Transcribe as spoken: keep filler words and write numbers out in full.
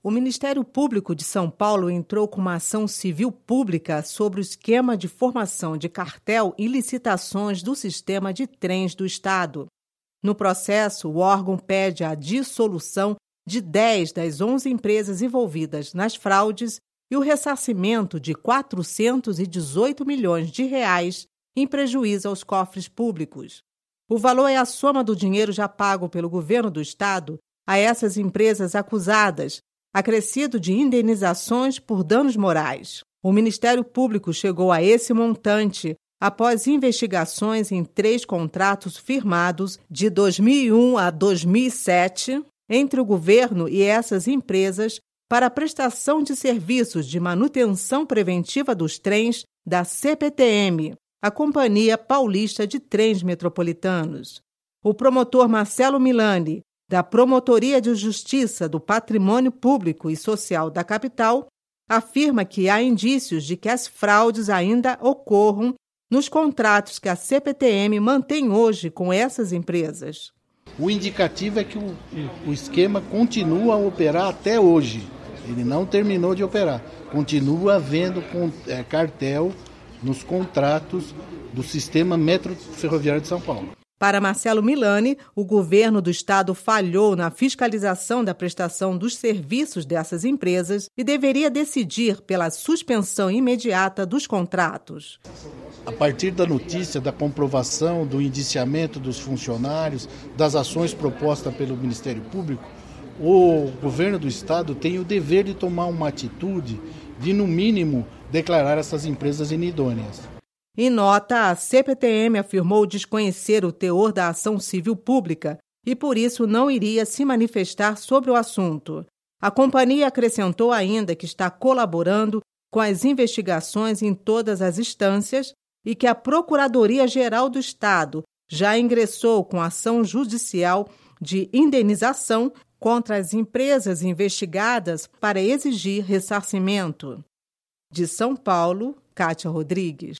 O Ministério Público de São Paulo entrou com uma ação civil pública sobre o esquema de formação de cartel e licitações do sistema de trens do Estado. No processo, o órgão pede a dissolução de dez das onze empresas envolvidas nas fraudes e o ressarcimento de quatrocentos e dezoito milhões de reais em prejuízo aos cofres públicos. O valor é a soma do dinheiro já pago pelo governo do Estado a essas empresas acusadas, acrescido de indenizações por danos morais. O Ministério Público chegou a esse montante após investigações em três contratos firmados de dois mil e um a dois mil e sete entre o governo e essas empresas para a prestação de serviços de manutenção preventiva dos trens da C P T M, a Companhia Paulista de Trens Metropolitanos. O promotor Marcelo Milani, da Promotoria de Justiça do Patrimônio Público e Social da capital, afirma que há indícios de que as fraudes ainda ocorram nos contratos que a C P T M mantém hoje com essas empresas. O indicativo é que o, o esquema continua a operar até hoje. Ele não terminou de operar. Continua havendo é, cartel nos contratos do sistema Metro Ferroviário de São Paulo. Para Marcelo Milani, o governo do Estado falhou na fiscalização da prestação dos serviços dessas empresas e deveria decidir pela suspensão imediata dos contratos. A partir da notícia, da comprovação, do indiciamento dos funcionários, das ações propostas pelo Ministério Público, o governo do Estado tem o dever de tomar uma atitude de, no mínimo, declarar essas empresas inidôneas. Em nota, a C P T M afirmou desconhecer o teor da ação civil pública e, por isso, não iria se manifestar sobre o assunto. A companhia acrescentou ainda que está colaborando com as investigações em todas as instâncias e que a Procuradoria-Geral do Estado já ingressou com ação judicial de indenização contra as empresas investigadas para exigir ressarcimento. De São Paulo, Kátia Rodrigues.